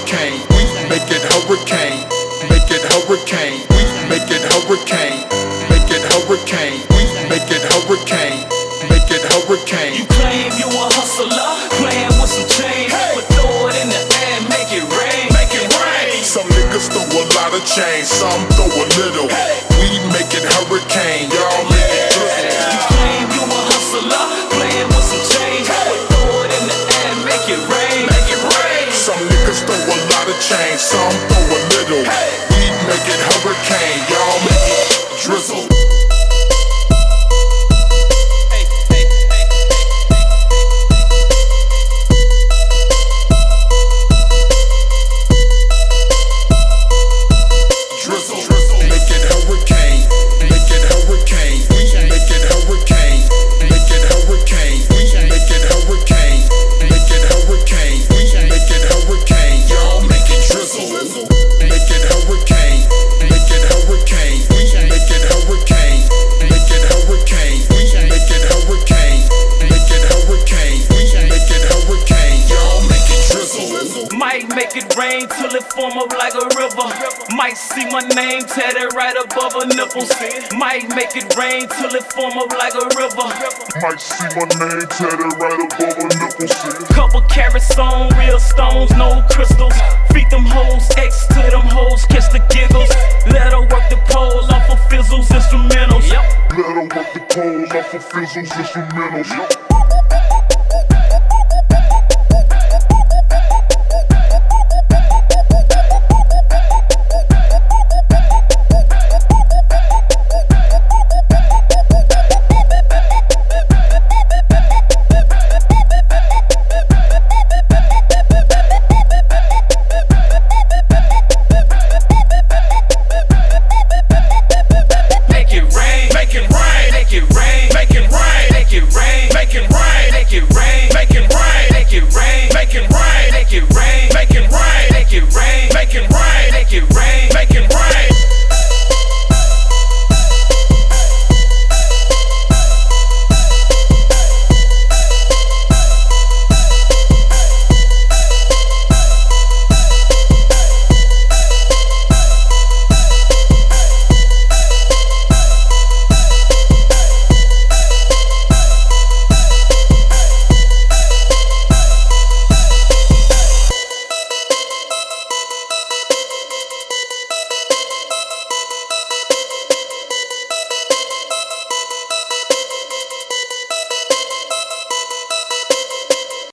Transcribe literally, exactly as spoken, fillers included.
hurricane. We make it hurricane. Make it hurricane. We make it hurricane. Make it hurricane. We make it hurricane. Make it hurricane. You claim you a hustler, playing with some change, but throw it in the air and make it rain. Make it rain. Some niggas throw a lot of change, some throw a little. We make it hurricane, y'all make it drizzle. You claim you a hustler, playing with some change, but throw it in the air and make it rain. Make it rain. Some niggas throw a lot of change, some throw a little. We make it hurricane, y'all make it drizzle. Make it rain till it form up like a river. Might see my name tatted right above her nipples. Might make it rain till it form up like a river. Might see my name tatted right above her nipples. Couple carats on, real stones, no